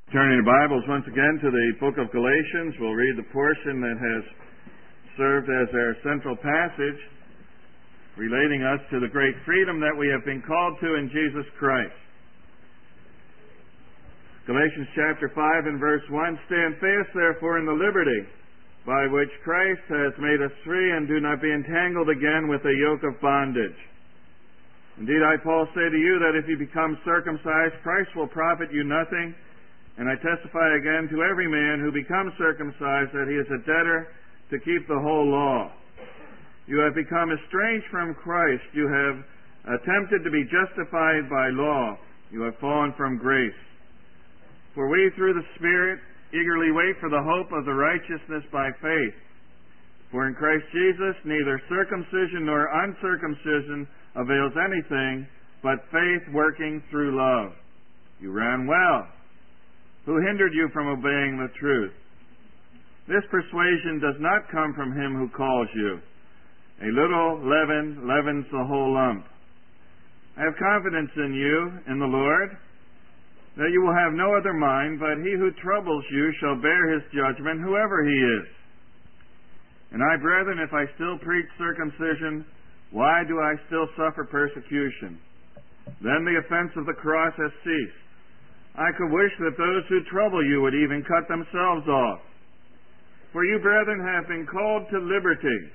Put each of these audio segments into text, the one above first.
Turning the Bibles once again to the book of Galatians, we'll read the portion that has served as our central passage, relating us to the great freedom that we have been called to in Jesus Christ. Galatians chapter 5 and verse 1, "Stand fast therefore in the liberty by which Christ has made us free, and do not be entangled again with a yoke of bondage. Indeed, I, Paul, say to you that if you become circumcised, Christ will profit you nothing. And I testify again to every man who becomes circumcised that he is a debtor to keep the whole law. You have become estranged from Christ. You have attempted to be justified by law. You have fallen from grace. For we, through the Spirit, eagerly wait for the hope of the righteousness by faith. For in Christ Jesus neither circumcision nor uncircumcision avails anything, but faith working through love. You ran well. Who hindered you from obeying the truth? This persuasion does not come from him who calls you. A little leaven leavens the whole lump. I have confidence in you, in the Lord, that you will have no other mind, but he who troubles you shall bear his judgment, whoever he is. And I, brethren, if I still preach circumcision, why do I still suffer persecution? Then the offense of the cross has ceased. I could wish that those who trouble you would even cut themselves off. For you, brethren, have been called to liberty.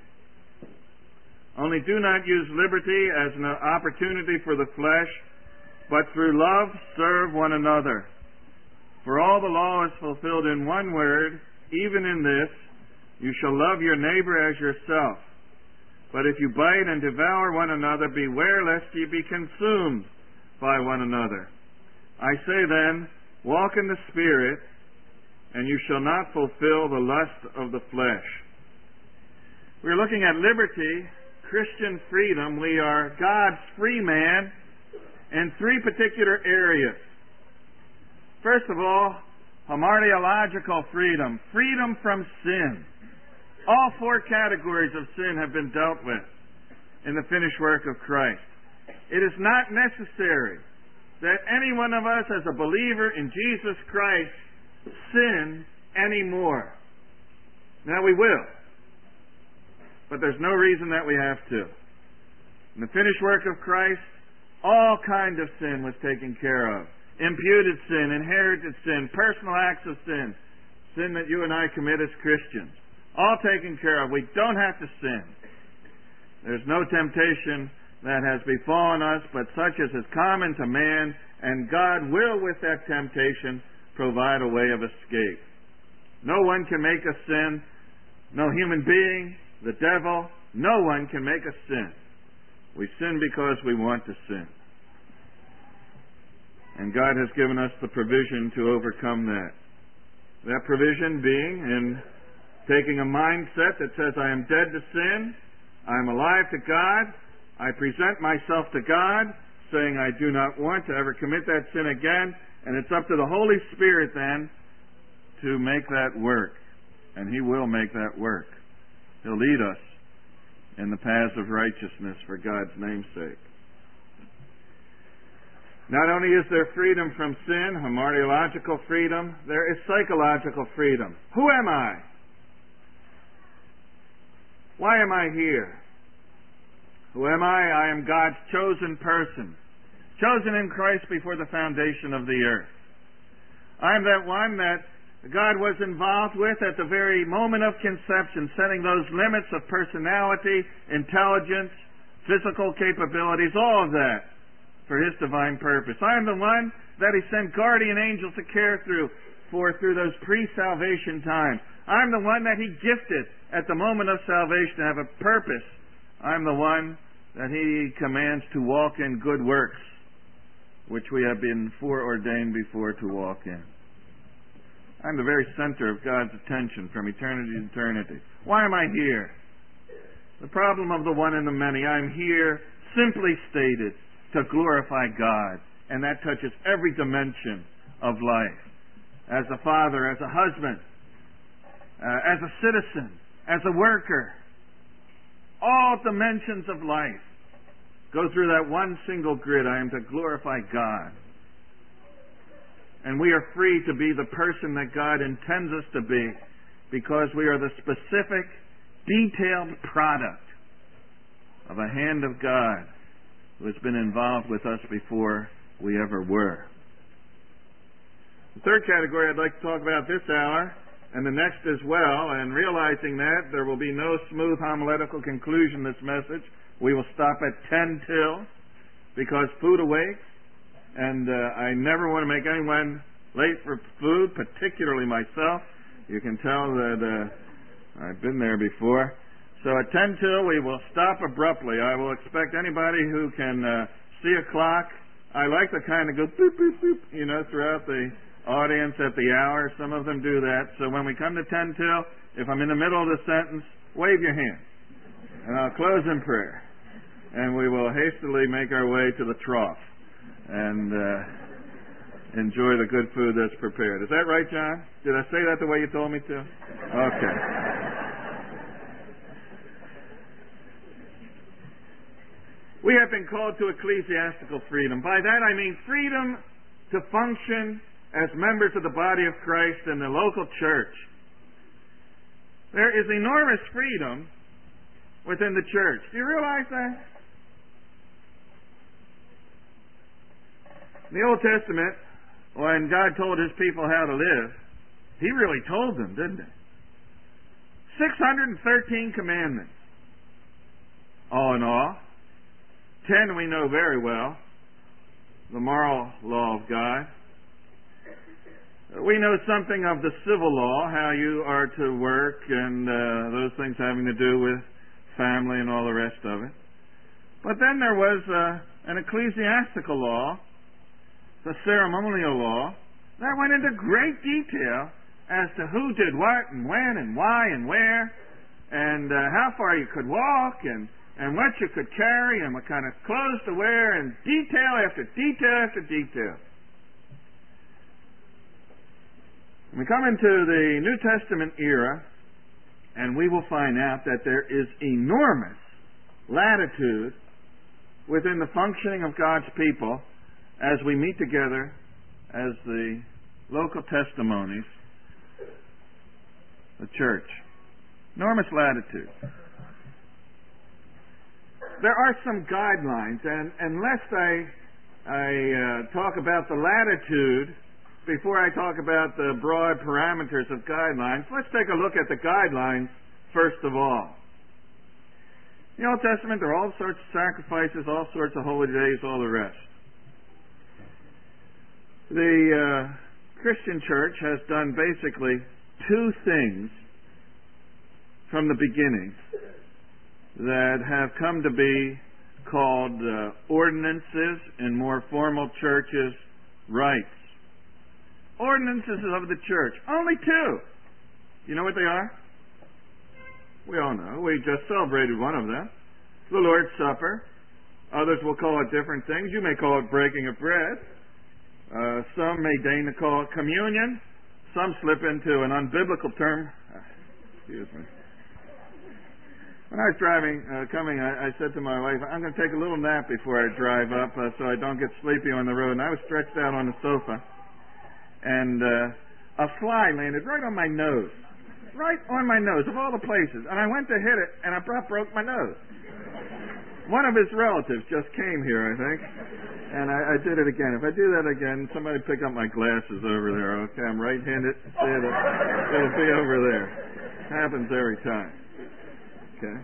Only do not use liberty as an opportunity for the flesh, but through love serve one another. For all the law is fulfilled in one word, even in this, you shall love your neighbor as yourself. But if you bite and devour one another, beware lest ye be consumed by one another. I say then, walk in the Spirit, and you shall not fulfill the lust of the flesh." We're looking at liberty, Christian freedom. We are God's free man in three particular areas. First of all, hamartiological freedom, freedom from sin. All four categories of sin have been dealt with in the finished work of Christ. It is not necessary that any one of us as a believer in Jesus Christ sin anymore. Now we will, but there's no reason that we have to. In the finished work of Christ, all kind of sin was taken care of. Imputed sin, inherited sin, personal acts of sin, sin that you and I commit as Christians, all taken care of. We don't have to sin. There's no temptation that has befallen us, but such as is common to man, and God will, with that temptation, provide a way of escape. No one can make us sin. No human being, the devil, no one can make us sin. We sin because we want to sin. And God has given us the provision to overcome that. That provision being in taking a mindset that says, I am dead to sin, I am alive to God, I present myself to God, saying I do not want to ever commit that sin again, and it's up to the Holy Spirit then to make that work. And He will make that work. He'll lead us in the paths of righteousness for God's name's sake. Not only is there freedom from sin, hamartiological freedom, there is psychological freedom. Who am I? Why am I here? Who am I? I am God's chosen person, chosen in Christ before the foundation of the earth. I am that one that God was involved with at the very moment of conception, setting those limits of personality, intelligence, physical capabilities, all of that for His divine purpose. I am the one that He sent guardian angels to care for through those pre-salvation times. I'm the one that He gifted at the moment of salvation to have a purpose. I'm the one that He commands to walk in good works, which we have been foreordained before to walk in. I'm the very center of God's attention from eternity to eternity. Why am I here? The problem of the one and the many. I'm here, simply stated, to glorify God. And that touches every dimension of life. As a father, as a husband, as a citizen, as a worker. All dimensions of life go through that one single grid. I am to glorify God. And we are free to be the person that God intends us to be because we are the specific, detailed product of a hand of God who has been involved with us before we ever were. The third category I'd like to talk about this hour, and the next as well, and realizing that there will be no smooth homiletical conclusion to this message, we will stop at 10 till, because food awaits, and I never want to make anyone late for food, particularly myself. You can tell that I've been there before. So at 10 till, we will stop abruptly. I will expect anybody who can see a clock. I like to kind of go boop, boop, boop, throughout the audience at the hour. Some of them do that. So when we come to 10 till, if I'm in the middle of the sentence, wave your hand. And I'll close in prayer. And we will hastily make our way to the trough and enjoy the good food that's prepared. Is that right, John? Did I say that the way you told me to? Okay. We have been called to ecclesiastical freedom. By that I mean freedom to function as members of the body of Christ in the local church. There is enormous freedom within the church. Do you realize that? In the Old Testament, when God told His people how to live, He really told them, didn't He? 613 commandments. All in all. 10 we know very well. The moral law of God. We know something of the civil law, how you are to work and those things having to do with family and all the rest of it. But then there was an ecclesiastical law, the ceremonial law, that went into great detail as to who did what and when and why and where and how far you could walk and what you could carry and what kind of clothes to wear and detail after detail after detail. We come into the New Testament era and we will find out that there is enormous latitude within the functioning of God's people as we meet together as the local testimonies, the church. Enormous latitude. There are some guidelines, and unless I talk about the latitude before I talk about the broad parameters of guidelines, let's take a look at the guidelines first of all. In the Old Testament, there are all sorts of sacrifices, all sorts of holy days, all the rest. The Christian church has done basically two things from the beginning that have come to be called ordinances, in more formal churches, rites. Ordinances of the church. Only two. You know what they are? We all know. We just celebrated one of them. The Lord's Supper. Others will call it different things. You may call it breaking of bread. Some may deign to call it communion. Some slip into an unbiblical term. Excuse me. When I was coming, I said to my wife, I'm going to take a little nap before I drive up so I don't get sleepy on the road. And I was stretched out on the sofa. And a fly landed right on my nose. Right on my nose, of all the places. And I went to hit it, and I broke my nose. One of his relatives just came here, I think. And I did it again. If I do that again, somebody pick up my glasses over there, okay? I'm right-handed. It'll be over there. Happens every time. Okay.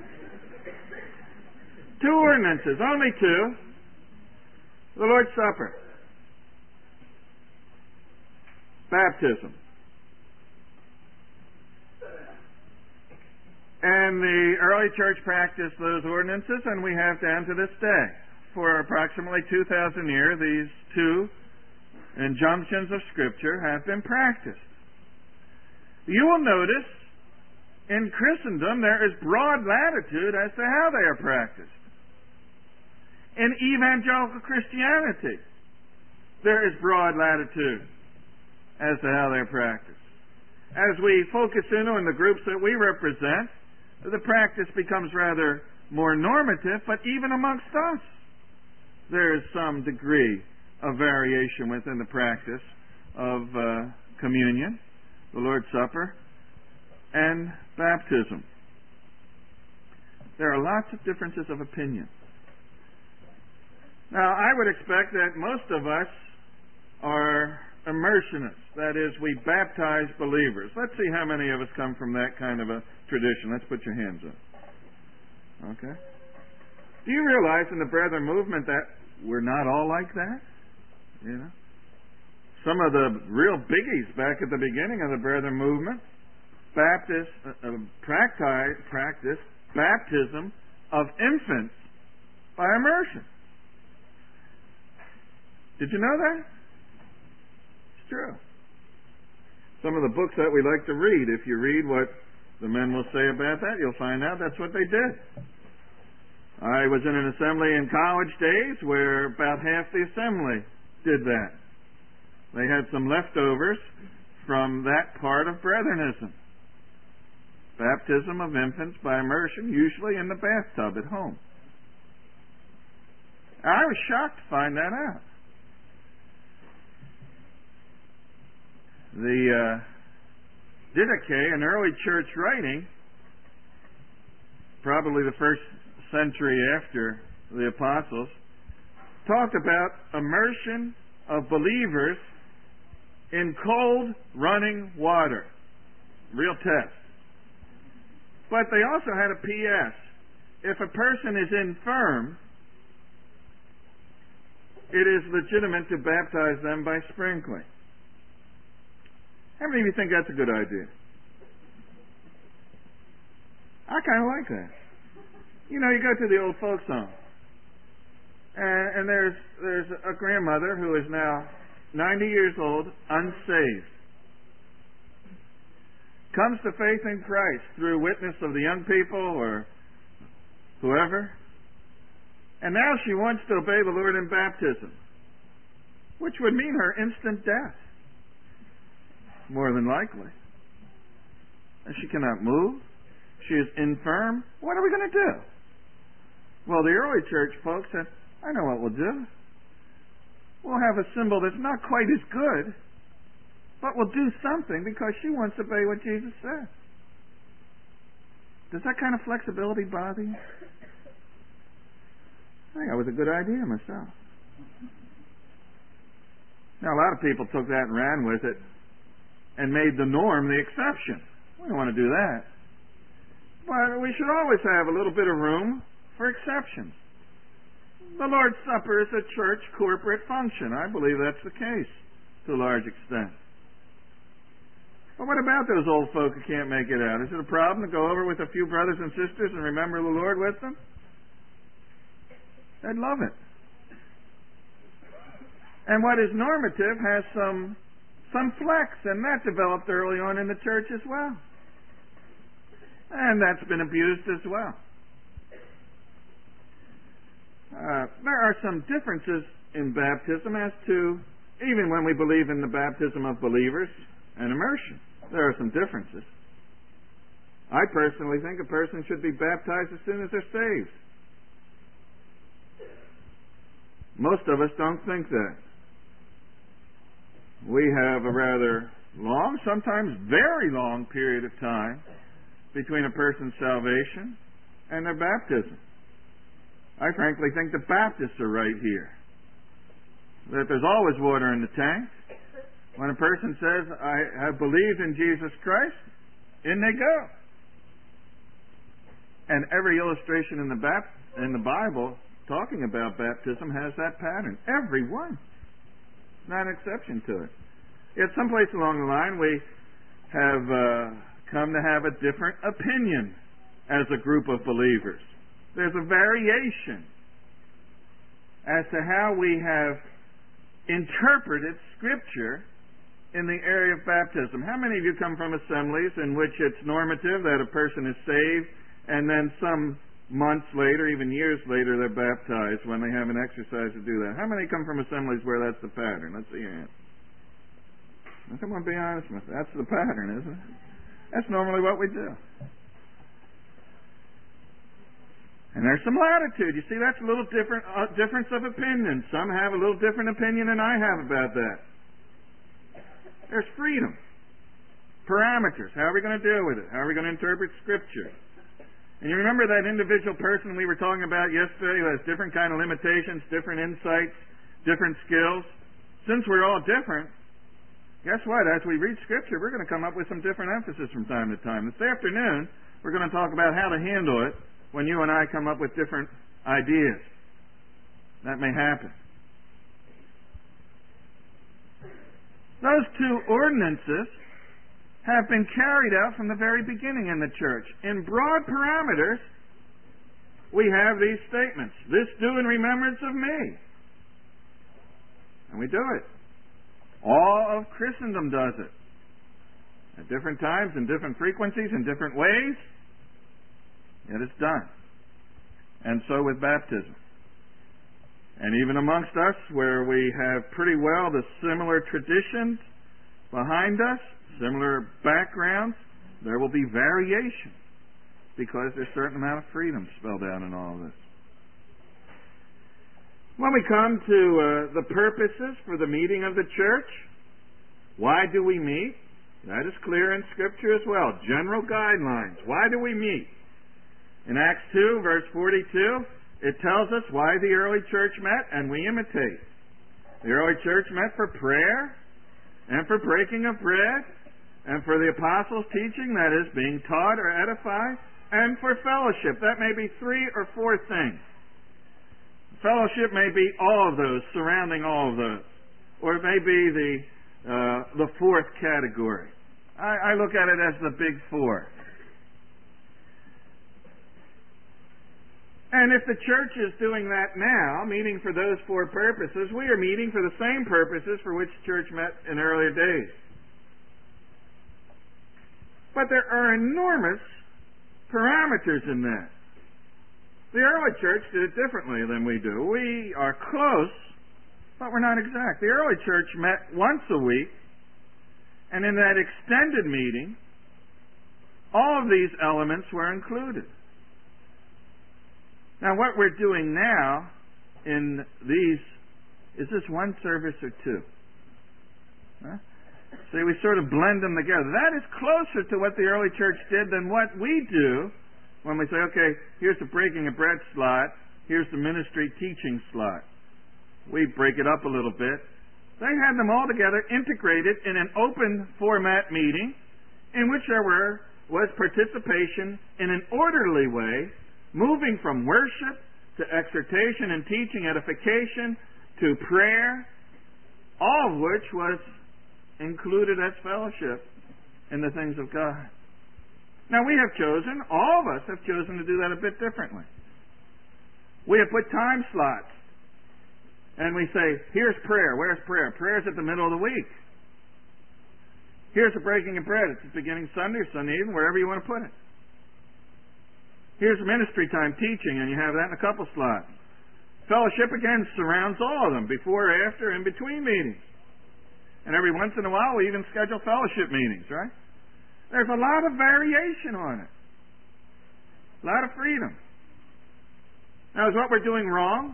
Two ordinances, only two. The Lord's Supper. Baptism. And the early church practiced those ordinances, and we have down to this day. For approximately 2,000 years, these two injunctions of Scripture have been practiced. You will notice in Christendom there is broad latitude as to how they are practiced. In evangelical Christianity, there is broad latitude as to how they're practiced. As we focus in on the groups that we represent, the practice becomes rather more normative, but even amongst us, there is some degree of variation within the practice of communion, the Lord's Supper, and baptism. There are lots of differences of opinion. Now, I would expect that most of us are immersionists. That is, we baptize believers. Let's see how many of us come from that kind of a tradition. Let's put your hands up. Okay? Do you realize in the Brethren movement that we're not all like that? You know? Some of the real biggies back at the beginning of the Brethren movement, practice baptism of infants by immersion. Did you know that? It's true. Some of the books that we like to read, if you read what the men will say about that, you'll find out that's what they did. I was in an assembly in college days where about half the assembly did that. They had some leftovers from that part of Brethrenism. Baptism of infants by immersion, usually in the bathtub at home. I was shocked to find that out. The Didache, an early church writing, probably the first century after the apostles, talked about immersion of believers in cold running water. Real test. But they also had a P.S. If a person is infirm, it is legitimate to baptize them by sprinkling. How many of you think that's a good idea? I kind of like that. You know, you go to the old folks' home, and there's a grandmother who is now 90 years old, unsaved. Comes to faith in Christ through witness of the young people or whoever, and now she wants to obey the Lord in baptism, which would mean her instant death, more than likely. And she cannot move. She is infirm. What are we going to do? Well, the early church folks said, I know what we'll do. We'll have a symbol that's not quite as good, but we'll do something because she wants to obey what Jesus said. Does that kind of flexibility bother you? I think that was a good idea myself. Now, a lot of people took that and ran with it and made the norm the exception. We don't want to do that. But we should always have a little bit of room for exceptions. The Lord's Supper is a church corporate function. I believe that's the case to a large extent. But what about those old folk who can't make it out? Is it a problem to go over with a few brothers and sisters and remember the Lord with them? They'd love it. And what is normative has some flex, and that developed early on in the church as well. And that's been abused as well. There are some differences in baptism as to, even when we believe in the baptism of believers and immersion, there are some differences. I personally think a person should be baptized as soon as they're saved. Most of us don't think that. We have a rather long, sometimes very long period of time between a person's salvation and their baptism. I frankly think the Baptists are right here. That there's always water in the tank. When a person says, I have believed in Jesus Christ, in they go. And every illustration in the Bible talking about baptism has that pattern. Every one. Not an exception to it. Yet someplace along the line we have come to have a different opinion as a group of believers. There's a variation as to how we have interpreted Scripture in the area of baptism. How many of you come from assemblies in which it's normative that a person is saved and then some months later, even years later, they're baptized when they have an exercise to do that? How many come from assemblies where that's the pattern? Let's see your hand. Now, come on, be honest with me. That's the pattern, isn't it? That's normally what we do. And there's some latitude. You see, that's a little different difference of opinion. Some have a little different opinion than I have about that. There's freedom. Parameters. How are we going to deal with it? How are we going to interpret Scripture? And you remember that individual person we were talking about yesterday who has different kind of limitations, different insights, different skills? Since we're all different, guess what? As we read Scripture, we're going to come up with some different emphasis from time to time. This afternoon, we're going to talk about how to handle it when you and I come up with different ideas. That may happen. Those two ordinances have been carried out from the very beginning in the church. In broad parameters, we have these statements. This do in remembrance of me. And we do it. All of Christendom does it. At different times, in different frequencies, in different ways. Yet it's done. And so with baptism. And even amongst us, where we have pretty well the similar traditions behind us, similar backgrounds, there will be variation because there's a certain amount of freedom spelled out in all of this. When we come to the purposes for the meeting of the church, why do we meet? That is clear in Scripture as well. General guidelines. Why do we meet? In Acts 2, verse 42, it tells us why the early church met, and we imitate. The early church met for prayer, and for breaking of bread, and for the apostles' teaching, that is, being taught or edified, and for fellowship. That may be 3 or 4 things. Fellowship may be all of those, surrounding all of those. Or it may be the 4th category. I look at it as the big 4. And if the church is doing that now, meeting for those 4 purposes, we are meeting for the same purposes for which the church met in earlier days. But there are enormous parameters in that. The early church did it differently than we do. We are close, but we're not exact. The early church met once a week, and in that extended meeting, all of these elements were included. Now, what we're doing now in these, is this 1 service or 2? Huh? See, we sort of blend them together. That is closer to what the early church did than what we do when we say, okay, here's the breaking of bread slot, here's the ministry teaching slot. We break it up a little bit. They had them all together integrated in an open format meeting in which there was participation in an orderly way, moving from worship to exhortation and teaching, edification, to prayer, all of which was included as fellowship in the things of God. Now we have chosen, all of us have chosen to do that a bit differently. We have put time slots. And we say, here's prayer. Where's prayer? Prayer's at the middle of the week. Here's the breaking of bread. It's the beginning Sunday or Sunday evening, wherever you want to put it. Here's ministry time teaching, and you have that in a couple slots. Fellowship, again, surrounds all of them, before, after, in between meetings. And every once in a while, we even schedule fellowship meetings, right? There's a lot of variation on it. A lot of freedom. Now, is what we're doing wrong?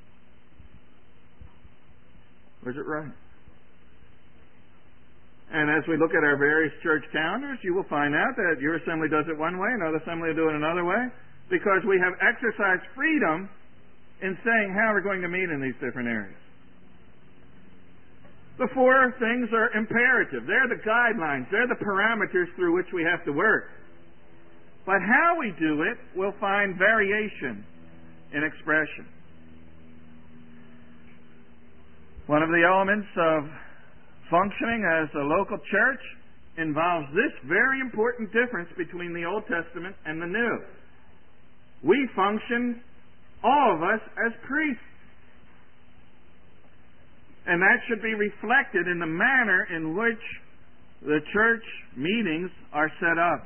Or is it right? And as we look at our various church calendars, you will find out that your assembly does it one way, another assembly will do it another way, because we have exercised freedom in saying how we're going to meet in these different areas. The 4 things are imperative. They're the guidelines. They're the parameters through which we have to work. But how we do it will find variation in expression. One of the elements of functioning as a local church involves this very important difference between the Old Testament and the New. We function, all of us, as priests. And that should be reflected in the manner in which the church meetings are set up.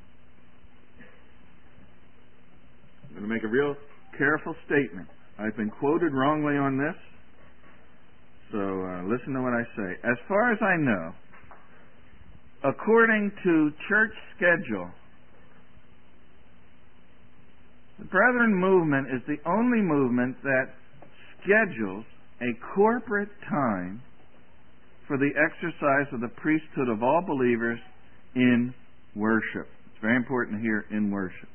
I'm going to make a real careful statement. I've been quoted wrongly on this. So listen to what I say. As far as I know, according to church schedule, the Brethren movement is the only movement that schedules a corporate time for the exercise of the priesthood of all believers in worship. It's very important here, in worship.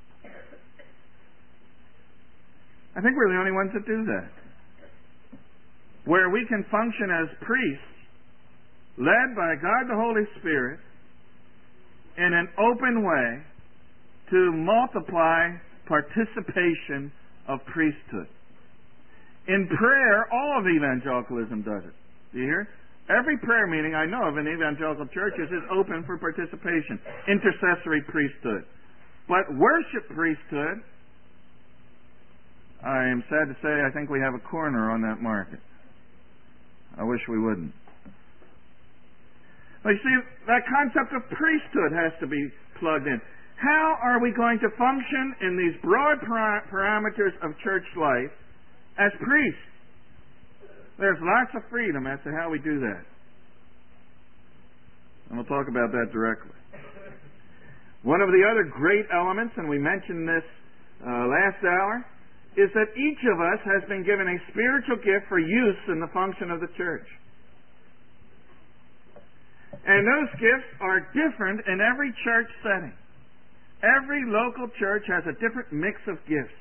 I think we're the only ones that do that. Where we can function as priests, led by God the Holy Spirit, in an open way to multiply participation of priesthood. In prayer, all of evangelicalism does it. Do you hear? Every prayer meeting I know of in evangelical churches is open for participation. Intercessory priesthood. But worship priesthood, I am sad to say, I think we have a corner on that market. I wish we wouldn't. But you see, that concept of priesthood has to be plugged in. How are we going to function in these broad parameters of church life as priests? There's lots of freedom as to how we do that. And we'll talk about that directly. One of the other great elements, and we mentioned this last hour, is that each of us has been given a spiritual gift for use in the function of the church. And those gifts are different in every church setting. Every local church has a different mix of gifts.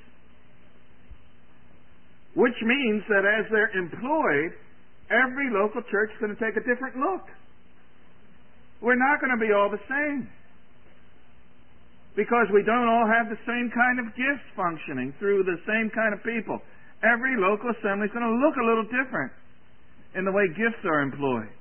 Which means that as they're employed, every local church is going to take a different look. We're not going to be all the same. Because we don't all have the same kind of gifts functioning through the same kind of people. Every local assembly is going to look a little different in the way gifts are employed.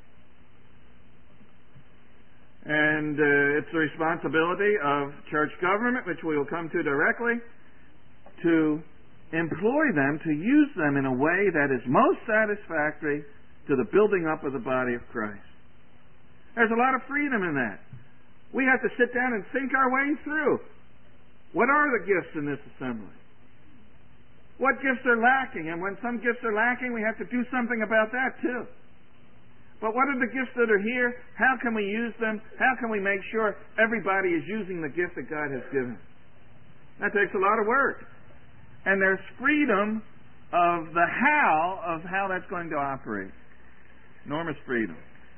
And it's the responsibility of church government, which we will come to directly, to employ them, to use them in a way that is most satisfactory to the building up of the body of Christ. There's a lot of freedom in that. We have to sit down and think our way through. What are the gifts in this assembly? What gifts are lacking? And when some gifts are lacking, we have to do something about that too. But what are the gifts that are here? How can we use them? How can we make sure everybody is using the gift that God has given? That takes a lot of work. And there's freedom of the how that's going to operate. Enormous freedom.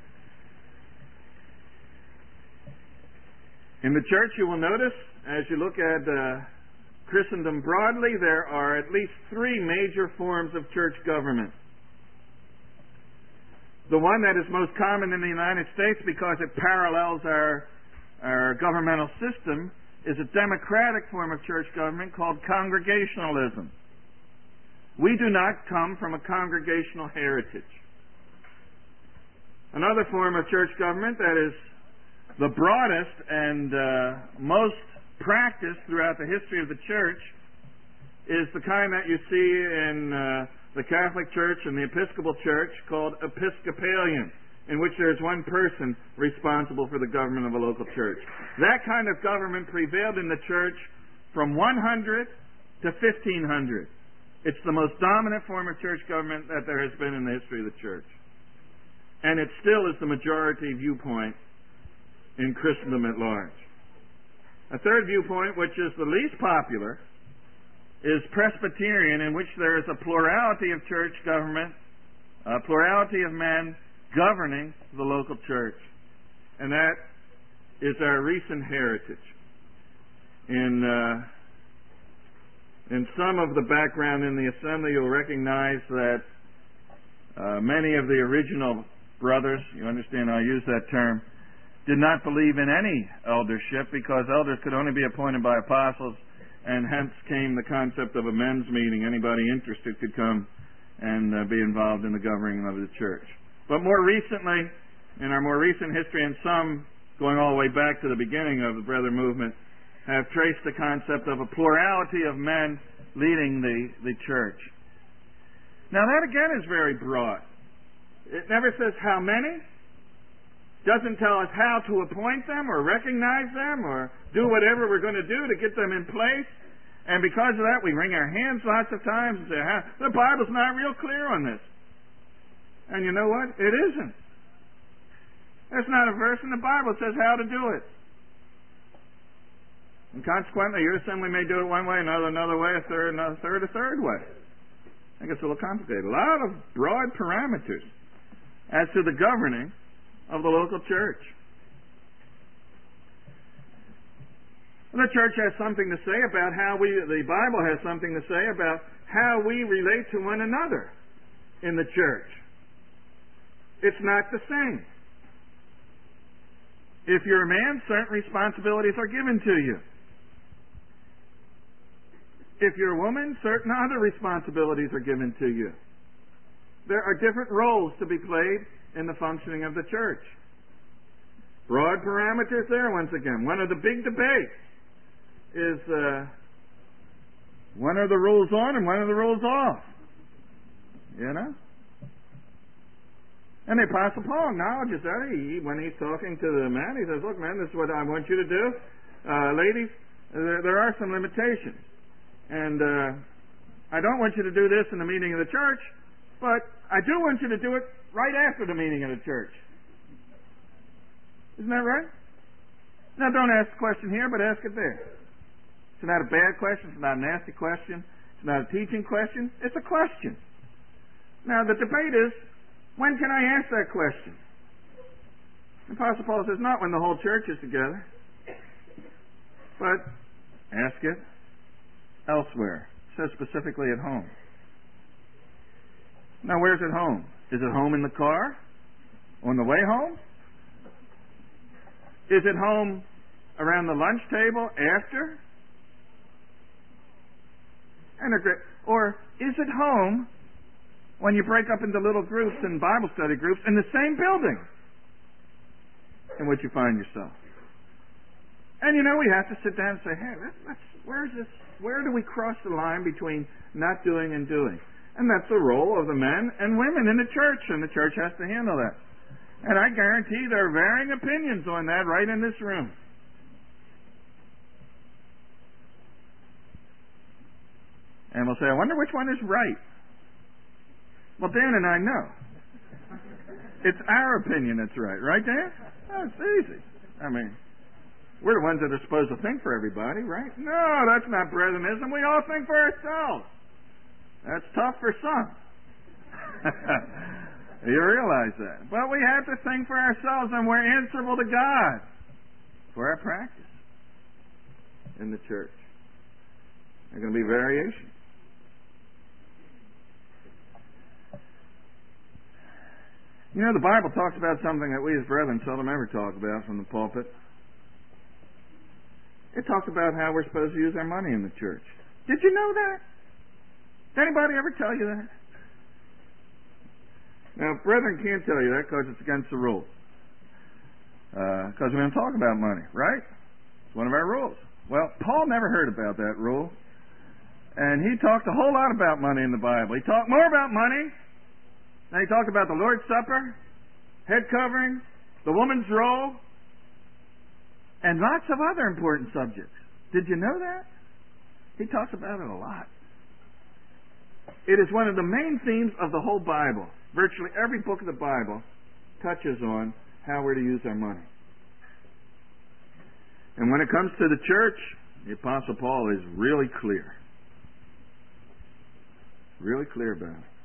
In the church, you will notice, as you look at Christendom broadly, there are at least three major forms of church government. The one that is most common in the United States, because it parallels our governmental system, is a democratic form of church government called congregationalism. We do not come from a congregational heritage. Another form of church government that is the broadest and most practiced throughout the history of the church is the kind that you see in the Catholic Church and the Episcopal Church, called Episcopalian, in which there is one person responsible for the government of a local church. That kind of government prevailed in the church from 100 to 1500. It's the most dominant form of church government that there has been in the history of the church. And it still is the majority viewpoint in Christendom at large. A third viewpoint, which is the least popular, is Presbyterian, in which there is a plurality of church government, a plurality of men governing the local church. And that is our recent heritage. In some of the background in the assembly, you'll recognize that many of the original brothers, you understand I use that term, did not believe in any eldership, because elders could only be appointed by apostles, and hence came the concept of a men's meeting. Anybody interested could come and be involved in the governing of the church. But more recently, in our more recent history, and some going all the way back to the beginning of the Brethren movement, have traced the concept of a plurality of men leading the church. Now that again is very broad. It never says how many. Doesn't tell us how to appoint them or recognize them or do whatever we're going to do to get them in place. And because of that, we wring our hands lots of times and say, the Bible's not real clear on this. And you know what? It isn't. There's not a verse in the Bible that says how to do it. And consequently, your assembly may do it one way, another way, a third way. I think it's a little complicated. A lot of broad parameters. as to the governing of the local church. The church has something to say about the Bible has something to say about how we relate to one another in the church. It's not the same. If you're a man, certain responsibilities are given to you. If you're a woman, certain other responsibilities are given to you. There are different roles to be played in the functioning of the church. Broad parameters there once again. One of the big debates is one are the rules on and one are the rules off. You know? And the Apostle Paul acknowledges that. When he's talking to the men, he says, look, man, this is what I want you to do. Ladies, there are some limitations. And I don't want you to do this in the meeting of the church, but I do want you to do it right after the meeting of the church. Isn't that right? Now, don't ask the question here, but ask it there. It's not a bad question. It's not a nasty question. It's not a teaching question. It's a question. Now, the debate is, when can I ask that question? The Apostle Paul says, not when the whole church is together, but ask it elsewhere. It says specifically at home. Now, where's it home? Is it home in the car? On the way home? Is it home around the lunch table after? Or is it home when you break up into little groups and Bible study groups in the same building in which you find yourself? And we have to sit down and say, hey, where do we cross the line between not doing and doing? And that's the role of the men and women in the church, and the church has to handle that. And I guarantee there are varying opinions on that right in this room. And we'll say, I wonder which one is right. Well, Dan and I know. It's our opinion that's right. Right, Dan? Oh, it's easy. I mean, we're the ones that are supposed to think for everybody, right? No, that's not Brethrenism. We all think for ourselves. That's tough for some. You realize that. But we have to think for ourselves, and we're answerable to God for our practice in the church. There are going to be variations. The Bible talks about something that we as brethren seldom ever talk about from the pulpit. It talks about how we're supposed to use our money in the church. Did you know that? Did anybody ever tell you that? Now, brethren can't tell you that because it's against the rules. Because we don't talk about money, right? It's one of our rules. Well, Paul never heard about that rule. And he talked a whole lot about money in the Bible. He talked more about money. Then he talked about the Lord's Supper, head covering, the woman's role, and lots of other important subjects. Did you know that? He talks about it a lot. It is one of the main themes of the whole Bible. Virtually every book of the Bible touches on how we're to use our money. And when it comes to the church, the Apostle Paul is really clear. Really clear about it.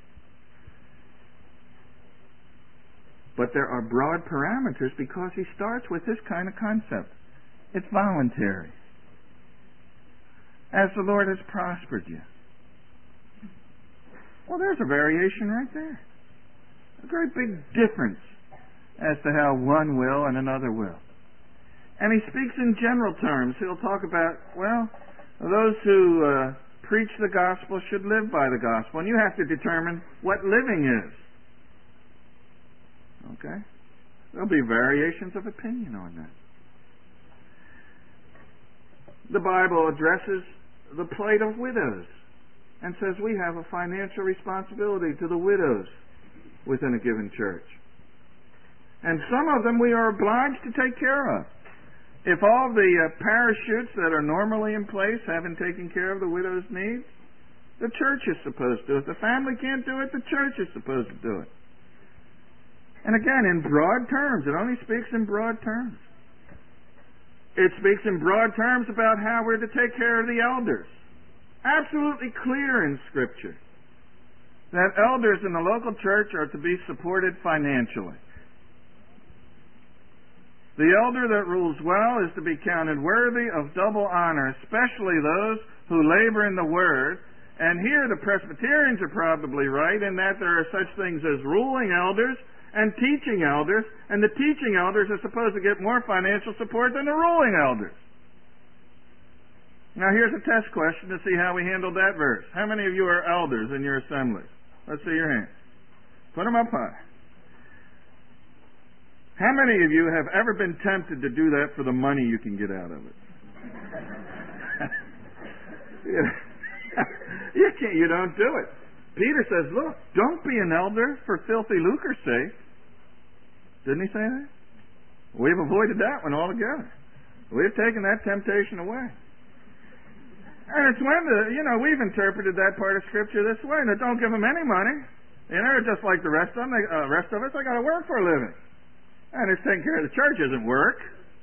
But there are broad parameters because he starts with this kind of concept. It's voluntary. As the Lord has prospered you. Well, there's a variation right there. A great big difference as to how one will and another will. And he speaks in general terms. He'll talk about, those who preach the gospel should live by the gospel. And you have to determine what living is. Okay? There'll be variations of opinion on that. The Bible addresses the plight of widows and says we have a financial responsibility to the widows within a given church. And some of them we are obliged to take care of. If all the parachutes that are normally in place haven't taken care of the widow's needs, the church is supposed to. If the family can't do it, the church is supposed to do it. And again, in broad terms. It only speaks in broad terms. It speaks in broad terms about how we're to take care of the elders. Absolutely clear in Scripture that elders in the local church are to be supported financially. The elder that rules well is to be counted worthy of double honor, especially those who labor in the Word. And here the Presbyterians are probably right in that there are such things as ruling elders and teaching elders, and the teaching elders are supposed to get more financial support than the ruling elders. Now here's a test question to see how we handled that verse. How many of you are elders in your assemblies? Let's see your hands. Put them up high. How many of you have ever been tempted to do that for the money you can get out of it? You don't do it. Peter says, look, don't be an elder for filthy lucre's sake. Didn't he say that? We've avoided that one altogether. We've taken that temptation away. And it's when we've interpreted that part of Scripture this way, that don't give them any money. Just like the rest of them, rest of us, I got to work for a living. And it's taking care of the church isn't work.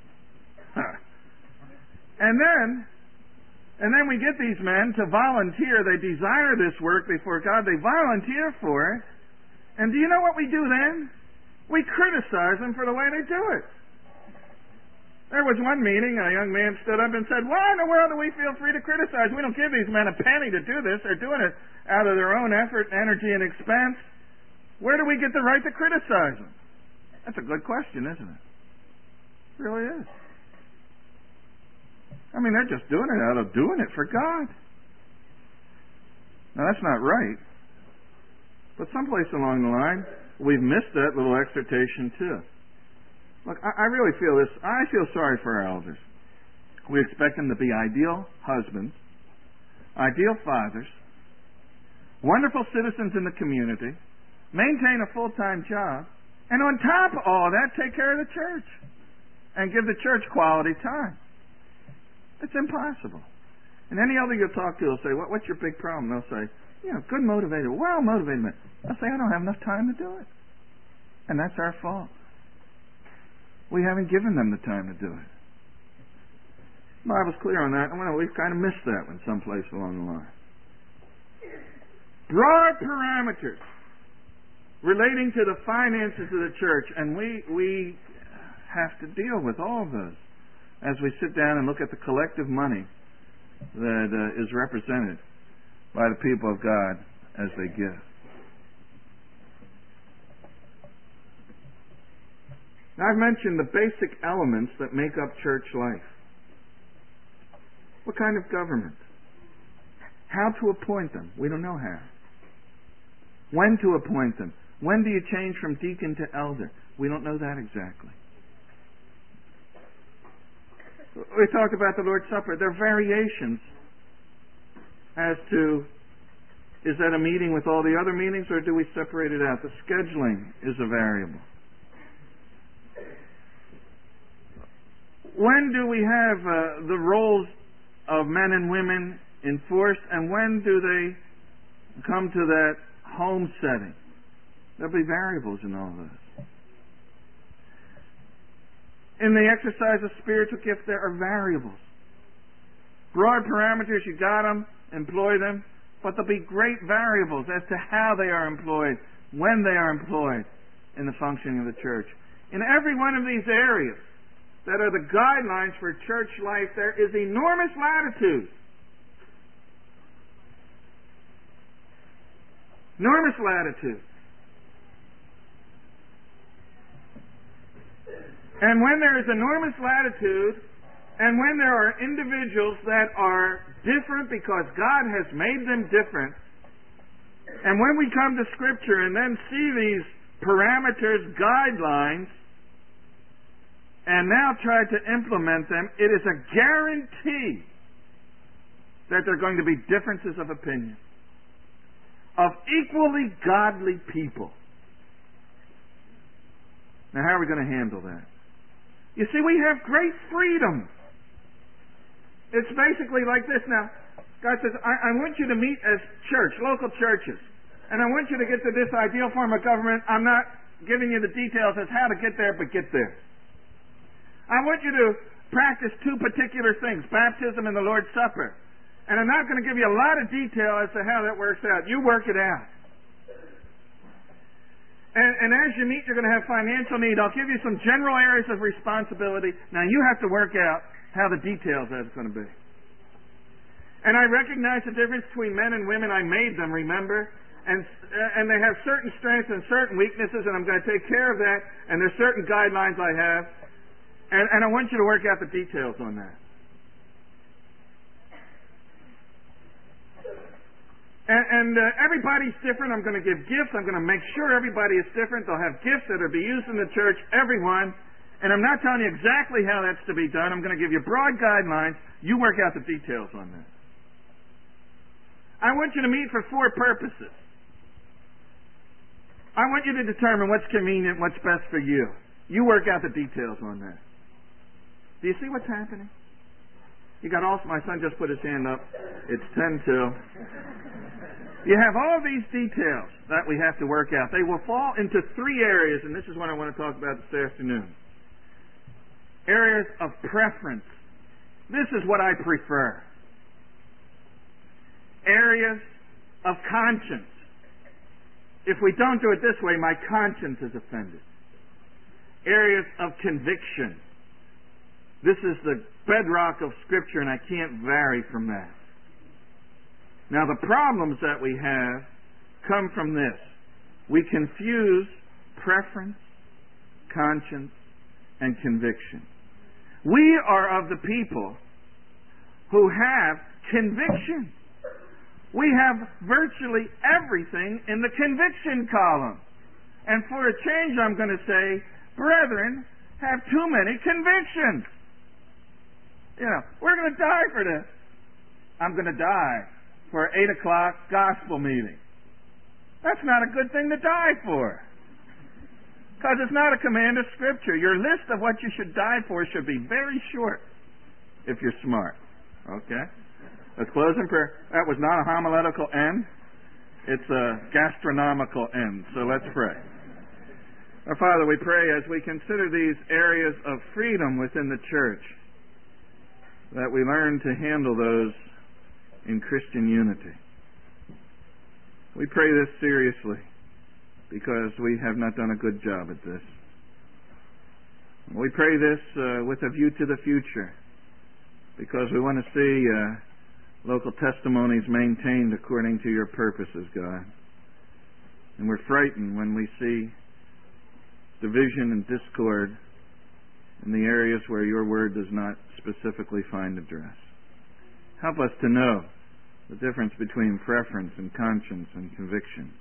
And then we get these men to volunteer. They desire this work before God. They volunteer for it. And do you know what we do then? We criticize them for the way they do it. There was one meeting, a young man stood up and said, why in the world do we feel free to criticize? We don't give these men a penny to do this. They're doing it out of their own effort, energy, and expense. Where do we get the right to criticize them? That's a good question, isn't it? It really is. I mean, they're just doing it out of doing it for God. Now, that's not right. But someplace along the line, we've missed that little exhortation, too. Look, I really feel this. I feel sorry for our elders. We expect them to be ideal husbands, ideal fathers, wonderful citizens in the community, maintain a full-time job, and on top of all that, take care of the church and give the church quality time. It's impossible. And any elder you talk to will say, what's your big problem? They'll say, good motivated, well-motivated man. They'll say, I don't have enough time to do it. And that's our fault. We haven't given them the time to do it. The Bible's clear on that. And we've kind of missed that one someplace along the line. Broad parameters relating to the finances of the church, and we have to deal with all of those as we sit down and look at the collective money that is represented by the people of God as they give. Now, I've mentioned the basic elements that make up church life. What kind of government? How to appoint them? We don't know how. When to appoint them? When do you change from deacon to elder? We don't know that exactly. We talked about the Lord's Supper. There are variations as to, is that a meeting with all the other meetings, or do we separate it out? The scheduling is a variable. When do we have the roles of men and women enforced, and when do they come to that home setting? There'll be variables in all this. In the exercise of spiritual gifts, there are variables. Broad parameters, you got them, employ them, but there'll be great variables as to how they are employed, when they are employed in the functioning of the church. In every one of these areas that are the guidelines for church life, there is enormous latitude. Enormous latitude. And when there is enormous latitude, and when there are individuals that are different because God has made them different, and when we come to Scripture and then see these parameters, guidelines, and now try to implement them, it is a guarantee that there are going to be differences of opinion of equally godly people. Now, how are we going to handle that? You see, we have great freedom. It's basically like this. Now, God says, I want you to meet as church, local churches, and I want you to get to this ideal form of government. I'm not giving you the details as how to get there, but get there. I want you to practice two particular things, baptism and the Lord's Supper. And I'm not going to give you a lot of detail as to how that works out. You work it out. And as you meet, you're going to have financial need. I'll give you some general areas of responsibility. Now you have to work out how the details of it's going to be. And I recognize the difference between men and women. I made them, remember? And they have certain strengths and certain weaknesses, and I'm going to take care of that. And there's certain guidelines I have. And I want you to work out the details on that. And everybody's different. I'm going to give gifts. I'm going to make sure everybody is different. They'll have gifts that are to be used in the church, everyone. And I'm not telling you exactly how that's to be done. I'm going to give you broad guidelines. You work out the details on that. I want you to meet for 4 purposes. I want you to determine what's convenient, what's best for you. You work out the details on that. Do you see what's happening? You got all. My son just put his hand up. It's 10-2. You have all these details that we have to work out. They will fall into 3 areas, and this is what I want to talk about this afternoon. Areas of preference. This is what I prefer. Areas of conscience. If we don't do it this way, my conscience is offended. Areas of conviction. This is the bedrock of Scripture, and I can't vary from that. Now, the problems that we have come from this. We confuse preference, conscience, and conviction. We are of the people who have conviction. We have virtually everything in the conviction column. And for a change, I'm going to say, brethren have too many convictions. You know, we're going to die for this. I'm going to die for an 8 o'clock gospel meeting. That's not a good thing to die for. Because it's not a command of Scripture. Your list of what you should die for should be very short if you're smart. Okay? Let's close in prayer. That was not a homiletical end. It's a gastronomical end. So let's pray. Our Father, we pray as we consider these areas of freedom within the church that we learn to handle those in Christian unity. We pray this seriously because we have not done a good job at this. We pray this with a view to the future because we want to see local testimonies maintained according to your purposes, God. And we're frightened when we see division and discord in the areas where your word does not specifically find address. Help us to know the difference between preference and conscience and conviction.